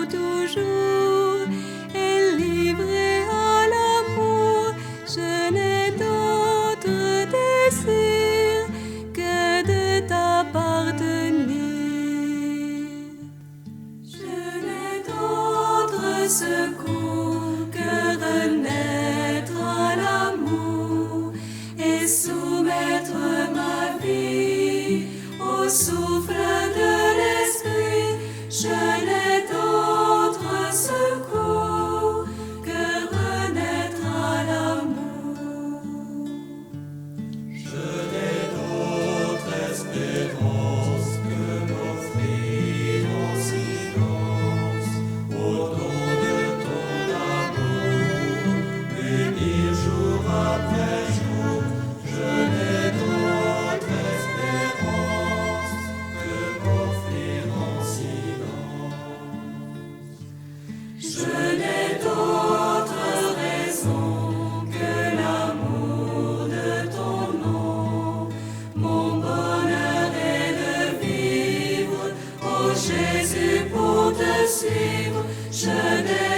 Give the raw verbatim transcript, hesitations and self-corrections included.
pour toujours et livré à l'amour. Je n'ai d'autre désir que de t'appartenir. Je n'ai d'autre secours que renaître à l'amour et soumettre ma vie au souffle de l'esprit. Je n'ai d'autre secours que renaître à l'amour. Je n'ai d'autre espérance que m'offrir en silence au nom de ton amour, unir jour après jour. Je n'ai d'autre espérance que m'offrir en silence. Je n'ai d'autre raison que l'amour de ton nom. Mon bonheur est de vivre, ô Jésus, pour te suivre. Je n'ai